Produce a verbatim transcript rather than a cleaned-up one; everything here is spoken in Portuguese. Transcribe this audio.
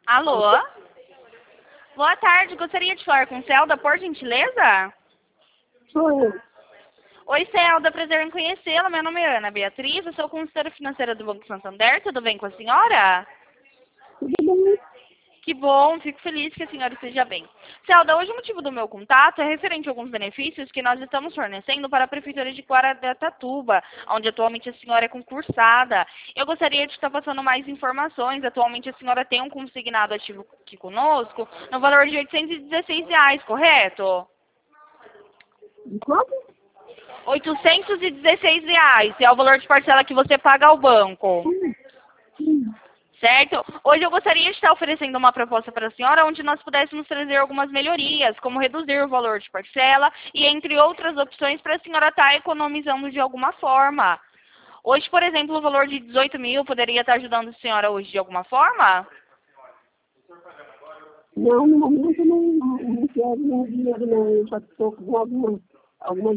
Alô? Boa tarde, gostaria de falar com Celda, por gentileza? Sou eu. Oi, Celda, prazer em conhecê-la. Meu nome é Ana Beatriz, eu sou consultora financeira do Banco Santander. Tudo bem com a senhora? Tudo bem? Que bom, fico feliz que a senhora esteja bem. Celda, hoje o motivo do meu contato é referente a alguns benefícios que nós estamos fornecendo para a Prefeitura de Guaratatatuba, onde atualmente a senhora é concursada. Eu gostaria de estar passando mais informações. Atualmente a senhora tem um consignado ativo aqui conosco no valor de oitocentos e dezesseis reais, correto? Quanto? oitocentos e dezesseis reais é o valor de parcela que você paga ao banco. Sim, sim. Certo? Hoje eu gostaria de estar oferecendo uma proposta para a senhora onde nós pudéssemos trazer algumas melhorias, como reduzir o valor de parcela e entre outras opções para a senhora estar economizando de alguma forma. Hoje, por exemplo, o valor de dezoito mil poderia estar ajudando a senhora hoje de alguma forma? Não, no momento não, não, não quero nenhum dinheiro, não. Eu já estou com algumas, algumas